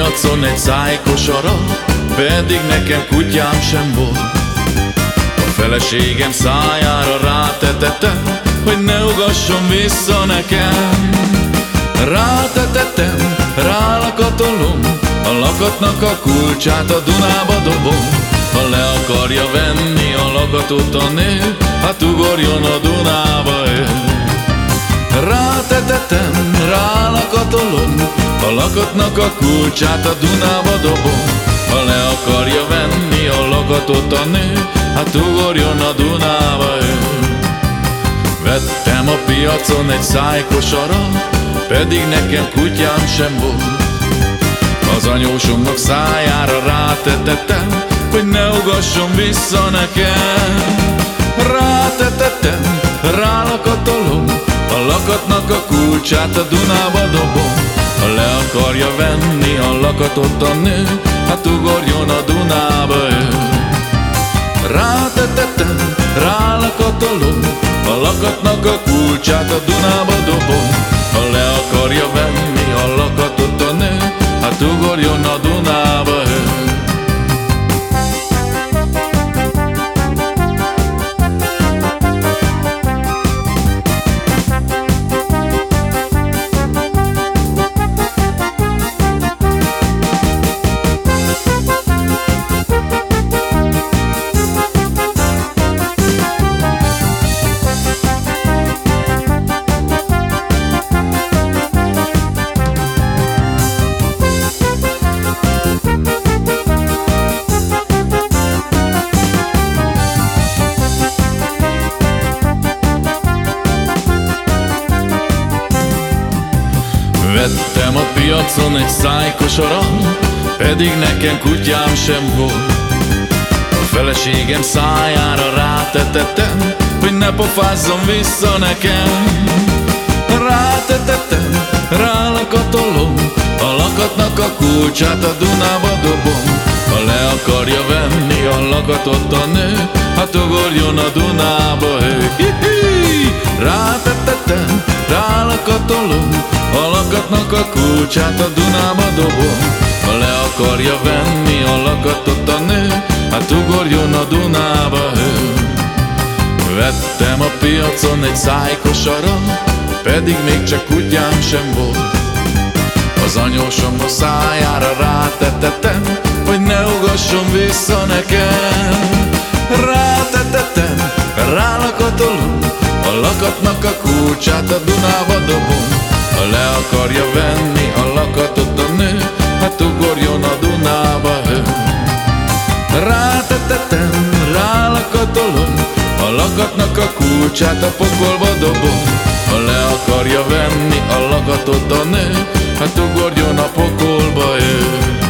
piacon egy szájkosara, pedig nekem kutyám sem volt. A feleségem szájára rátetettem, hogy ne ugasson vissza nekem. Rátetettem, rálakatolom, a lakatnak a kulcsát a Dunába dobom. Ha le akarja venni a lakatot a nő, hát ugorjon a Dunába ő. Rátetettem, rálakatolom, a lakatnak a kulcsát a Dunába dobom. Ha le akarja venni a lakatot a nő, hát ugorjon a Dunába ő. Vettem a piacon egy szájkosara, pedig nekem kutyám sem volt. Az anyósomnak szájára rátetettem, hogy ne ugasson vissza nekem. Rátetettem, rálakatolom, a lakatnak a kulcsát a Dunába dobom. Ha le akarja venni a lakatot a nő, hát ugorjon a Dunába ő. Rátetettem, rálakatolom, a lakatnak a kulcsát a Dunába dobom. Ha le akarja venni a lakatot a nő, hát ugorjon a Dunába ő. Vettem a piacon egy szájkosara, pedig nekem kutyám sem volt. A feleségem szájára rátetettem, hogy ne pofázzon vissza nekem. Rátetettem, rálakatolom, a lakatnak a kulcsát a Dunába dobom. Ha le akarja venni a lakatot a nő, hát ugorjon a Dunába ő. Rátetettem, rálakatolom, a lakatnak a kulcsát a Dunába dobom. Ha le akarja venni a lakatot a nő, hát ugorjon a Dunába ő. Vettem a piacon egy szájkosara, pedig még csak kutyám sem volt. Az anyósom a szájára rátetettem, hogy ne ugasson vissza nekem. Rátetettem, rálakatolom, a lakatnak a kulcsát a Dunába dobom. Ha le akarja venni a lakatot a nő, hát ugorjon a Dunába ő. Rátetettem, rálakatolom, a lakatnak a kulcsát a pokolba dobom. Ha le akarja venni a lakatot a nő, hát ugorjon a pokolba ő.